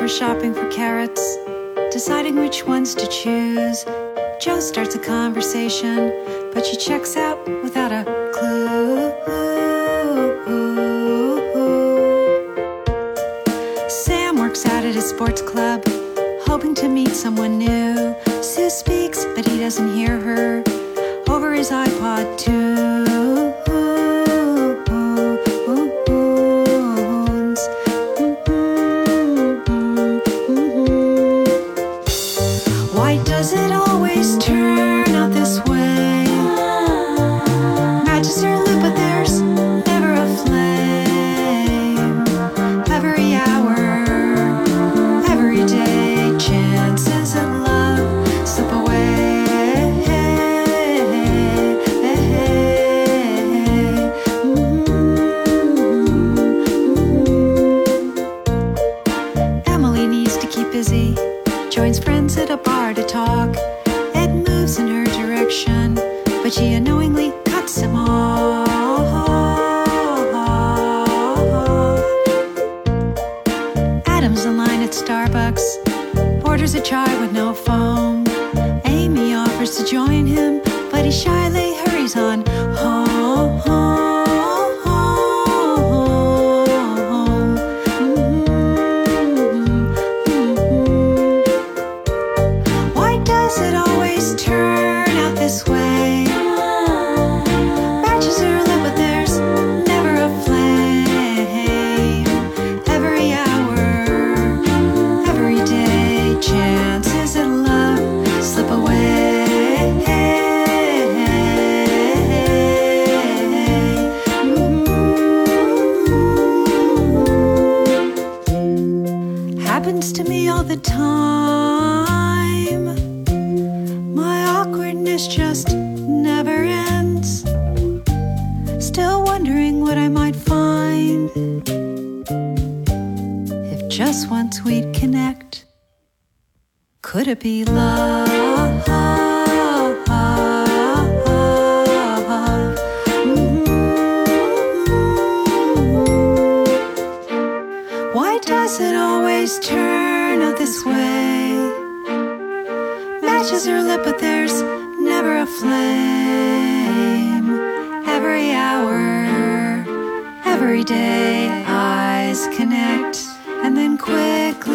for shopping for carrots, deciding which ones to choose. Jo starts a conversation, but she checks out without a clue. Sam works out at his sports club, hoping to meet someone new. Sue speaks, but he doesn't hear her over his iPod tunes. Why does it always turn out this way? Matches are lit, but there's never a flame. Every hour, every day, chances at love slip away. Emily needs to keep busy, joins friends at a bar to talk. Ed moves in her direction, but she unknowingly cuts him off. Adam's in line at Starbucks, orders a chai with no foam. Amy offers to join him, but he shyly hurries on home. Why does it always turn out this way? Matches are lit, but there's never a flame. Every hour, every day, chances at love slip away. Happens to me all the time. My awkwardness just never ends. Still wondering what I might find if just once we'd connect. Could it be love? Why does it always turn out this way? Matches are lit, but there's never a flame. Every hour, every day, eyes connect, and then quickly